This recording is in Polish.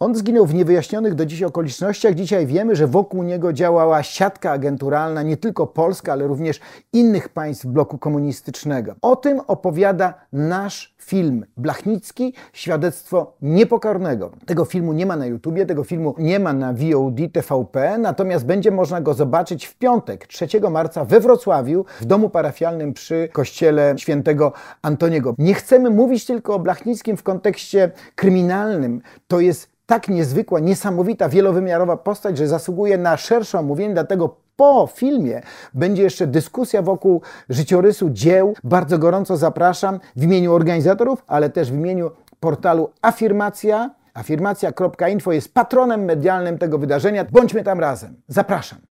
On zginął w niewyjaśnionych do dziś okolicznościach. Dzisiaj wiemy, że wokół niego działała siatka agenturalna nie tylko Polska, ale również innych państw bloku komunistycznego. O tym opowiada nasz film Blachnicki, świadectwo niepokornego. Tego filmu nie ma na YouTubie, tego filmu nie ma na VOD TVP, natomiast będzie można go zobaczyć w piątek, 3 marca we Wrocławiu, w domu parafialnym przy kościele świętego Antoniego. Nie chcemy mówić tylko o Blachnickim w kontekście kryminalnym. To jest tak niezwykła, niesamowita, wielowymiarowa postać, że zasługuje na szersze omówienie, dlatego po filmie będzie jeszcze dyskusja wokół życiorysu, dzieł. Bardzo gorąco zapraszam w imieniu organizatorów, ale też w imieniu portalu Afirmacja. Afirmacja.info jest patronem medialnym tego wydarzenia. Bądźmy tam razem. Zapraszam.